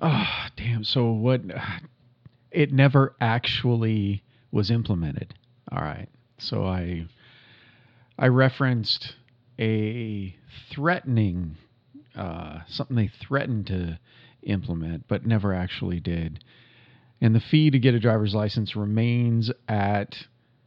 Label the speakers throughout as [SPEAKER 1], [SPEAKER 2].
[SPEAKER 1] Oh, damn. So what? It never actually was implemented. All right. So I referenced a threatening something they threatened to implement but never actually did. And the fee to get a driver's license remains at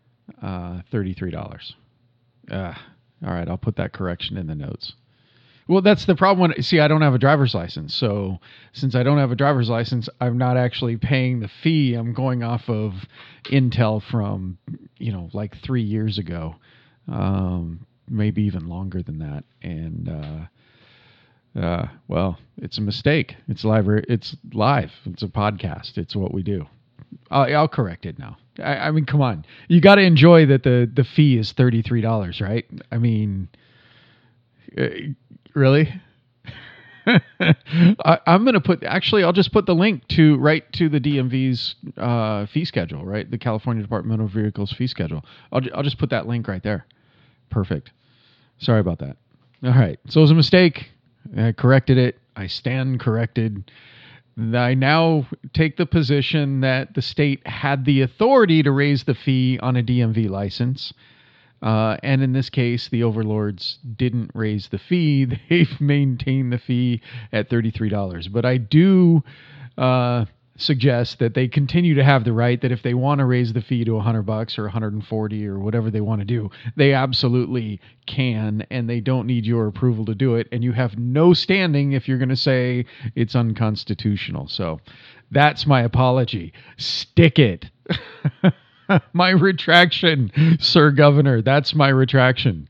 [SPEAKER 1] $33. All right, I'll put that correction in the notes. Well, that's the problem. See, I don't have a driver's license. So since I don't have a driver's license, I'm not actually paying the fee. I'm going off of intel from, like 3 years ago, maybe even longer than that. And, well, it's a mistake. It's live. It's live. It's a podcast. It's what we do. I'll correct it now. I mean, come on. You got to enjoy that the fee is $33, right? I mean, really? I'm going to put, actually, I'll just put the link right to the DMV's fee schedule, right? The California Department of Vehicles fee schedule. I'll just put that link right there. Perfect. Sorry about that. All right. So it was a mistake. I corrected it. I stand corrected. I now take the position that the state had the authority to raise the fee on a DMV license. And in this case, the overlords didn't raise the fee. They've maintained the fee at $33. But I do suggest that they continue to have the right that if they want to raise the fee to $100 or 140 or whatever they want to do, they absolutely can, and they don't need your approval to do it. And you have no standing if you're going to say it's unconstitutional. So that's my apology. Stick it. My retraction, Sir Governor. That's my retraction.